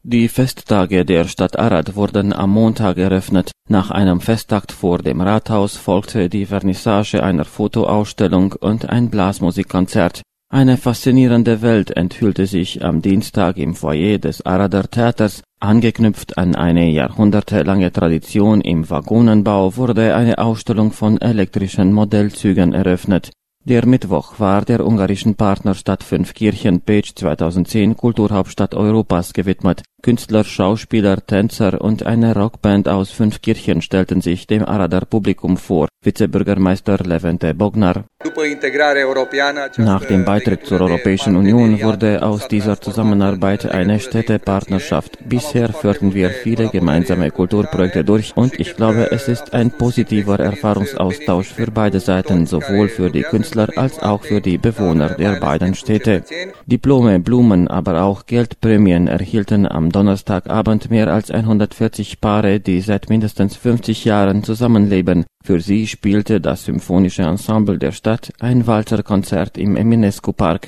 Die Festtage der Stadt Arad wurden am Montag eröffnet. Nach einem Festakt vor dem Rathaus folgte die Vernissage einer Fotoausstellung und ein Blasmusikkonzert. Eine faszinierende Welt enthüllte sich am Dienstag im Foyer des Arader Theaters. Angeknüpft an eine jahrhundertelange Tradition im Wagonenbau wurde eine Ausstellung von elektrischen Modellzügen eröffnet. Der Mittwoch war der ungarischen Partnerstadt Fünfkirchen Pécs 2010 Kulturhauptstadt Europas gewidmet. Künstler, Schauspieler, Tänzer und eine Rockband aus Fünfkirchen stellten sich dem Arader Publikum vor. Vizebürgermeister Levente Bognar. Nach dem Beitritt zur Europäischen Union wurde aus dieser Zusammenarbeit eine Städtepartnerschaft. Bisher führten wir viele gemeinsame Kulturprojekte durch und ich glaube, es ist ein positiver Erfahrungsaustausch für beide Seiten, sowohl für die Künstler als auch für die Bewohner der beiden Städte. Diplome, Blumen, aber auch Geldprämien erhielten am Donnerstagabend mehr als 140 Paare, die seit mindestens 50 Jahren zusammenleben. Für sie spielte das Symphonische Ensemble der Stadt ein Walzerkonzert im Eminescu-Park.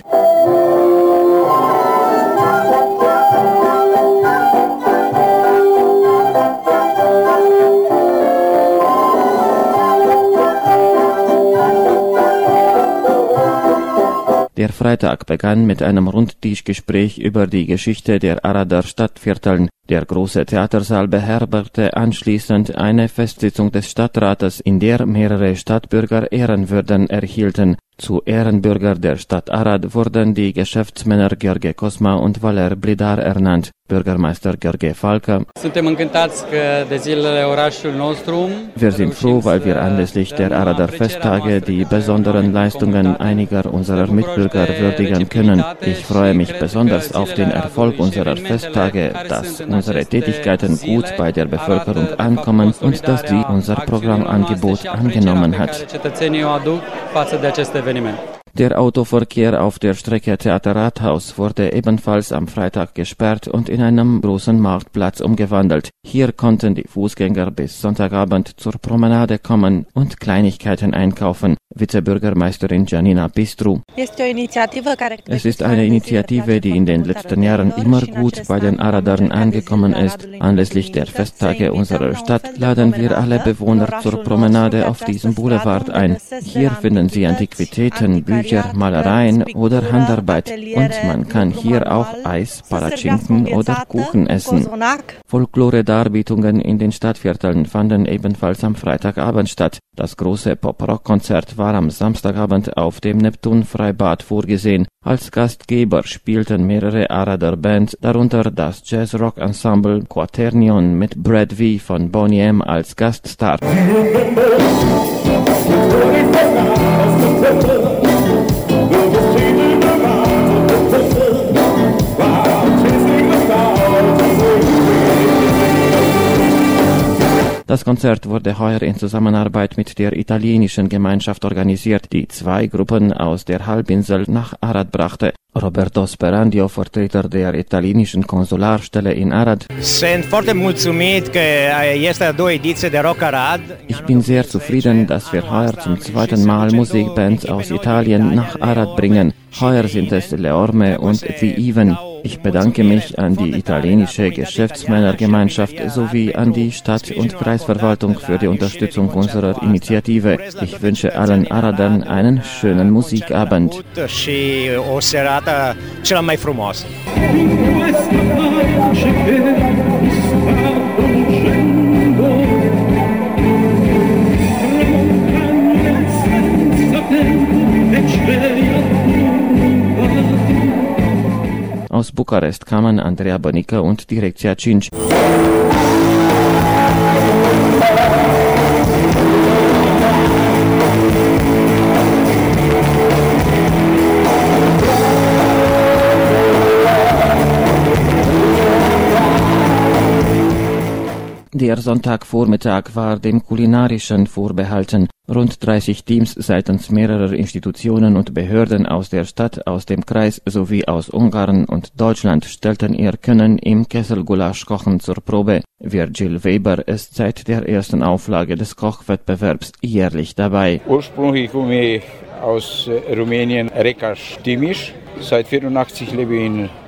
Der Freitag begann mit einem Rundtischgespräch über die Geschichte der Arader Stadtvierteln. Der große Theatersaal beherbergte anschließend eine Festsitzung des Stadtrates, in der mehrere Stadtbürger Ehrenwürden erhielten. Zu Ehrenbürger der Stadt Arad wurden die Geschäftsmänner Gheorghe Cosma und Valer Blidar ernannt. Bürgermeister Gheorghe Falcă. Wir sind froh, weil wir anlässlich der Arader Festtage die besonderen Leistungen einiger unserer Mitbürger würdigen können. Ich freue mich besonders auf den Erfolg unserer Festtage, dass unsere Tätigkeiten gut bei der Bevölkerung ankommen und dass sie unser Programmangebot angenommen hat. Der Autoverkehr auf der Strecke Theater-Rathaus wurde ebenfalls am Freitag gesperrt und in einem großen Marktplatz umgewandelt. Hier konnten die Fußgänger bis Sonntagabend zur Promenade kommen und Kleinigkeiten einkaufen. Vizebürgermeisterin Janina Pistru. Es ist eine Initiative, die in den letzten Jahren immer gut bei den Aradern angekommen ist. Anlässlich der Festtage unserer Stadt laden wir alle Bewohner zur Promenade auf diesem Boulevard ein. Hier finden Sie Antiquitäten, Bücher, Malereien oder Handarbeit und man kann hier auch Eis, Palatschinken oder Kuchen essen. Folklore-Darbietungen in den Stadtvierteln fanden ebenfalls am Freitagabend statt. Das große Pop-Rock-Konzert war am Samstagabend auf dem Neptun-Freibad vorgesehen. Als Gastgeber spielten mehrere Arader Bands, darunter das Jazz-Rock-Ensemble Quaternion mit Brad V. von Boney M. als Gaststar. Das Konzert wurde heuer in Zusammenarbeit mit der italienischen Gemeinschaft organisiert, die 2 Gruppen aus der Halbinsel nach Arad brachte. Roberto Sperandio, Vertreter der italienischen Konsularstelle in Arad. Ich bin sehr zufrieden, dass wir heuer zum 2. Mal Musikbands aus Italien nach Arad bringen. Heuer sind es Leorme und The Even. Ich bedanke mich an die italienische Geschäftsmännergemeinschaft sowie an die Stadt- und Kreisverwaltung für die Unterstützung unserer Initiative. Ich wünsche allen Aradern einen schönen Musikabend. Aus Bukarest kamen Andrea Bănică und Direcția 5. Der Sonntagvormittag war dem Kulinarischen vorbehalten. Rund 30 Teams seitens mehrerer Institutionen und Behörden aus der Stadt, aus dem Kreis sowie aus Ungarn und Deutschland stellten ihr Können im Kesselgulasch-Kochen zur Probe. Virgil Weber ist seit der ersten Auflage des Kochwettbewerbs jährlich dabei. Ursprünglich komme ich aus Rumänien, Rekas Timiș. Seit 84 lebe ich in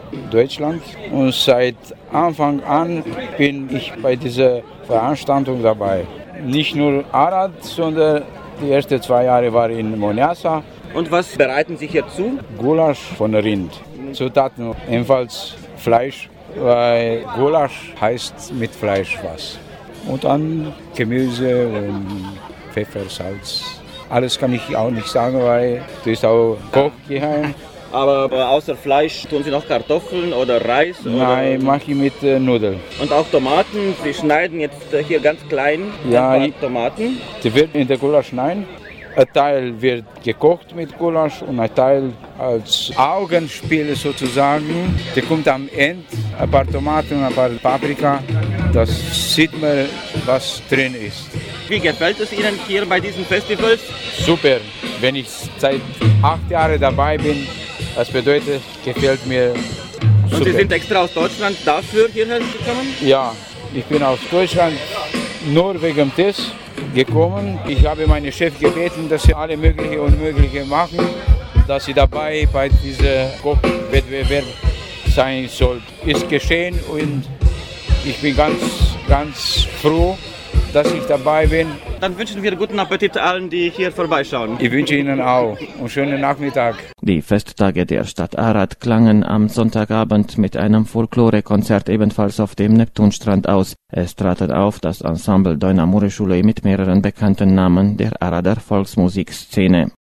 Deutschland. Und seit Anfang an bin ich bei dieser Veranstaltung dabei. Nicht nur Arad, sondern die ersten 2 Jahre war ich in Monyasa. Und was bereiten Sie hier zu? Gulasch von Rind. Zutaten ebenfalls Fleisch, weil Gulasch heißt mit Fleisch was. Und dann Gemüse und Pfeffer, Salz. Alles kann ich auch nicht sagen, weil das ist auch Kochgeheim. Aber außer Fleisch tun Sie noch Kartoffeln oder Reis? Nein, mache ich mit Nudeln. Und auch Tomaten. Sie schneiden jetzt hier ganz klein Tomaten. Die wird in der Gulasch schneiden. Ein Teil wird gekocht mit Gulasch und ein Teil als Augenspiel sozusagen. Da kommt am Ende ein paar Tomaten und ein paar Paprika. Das sieht man, was drin ist. Wie gefällt es Ihnen hier bei diesen Festivals? Super. Wenn ich seit 8 Jahren dabei bin, das bedeutet, gefällt mir super. Und Sie sind extra aus Deutschland dafür hierher gekommen? Ja, ich bin aus Deutschland nur wegen des gekommen. Ich habe meinen Chef gebeten, dass sie alle mögliche und Unmögliche machen, dass sie dabei bei diesem Kochwettbewerb sein soll. Ist geschehen und ich bin ganz froh, dass ich dabei bin. Dann wünschen wir guten Appetit allen, die hier vorbeischauen. Ich wünsche Ihnen auch einen schönen Nachmittag. Die Festtage der Stadt Arad klangen am Sonntagabend mit einem Folklore-Konzert ebenfalls auf dem Neptunstrand aus. Es traten auf das Ensemble Doina Mureșului mit mehreren bekannten Namen der Arader Volksmusikszene.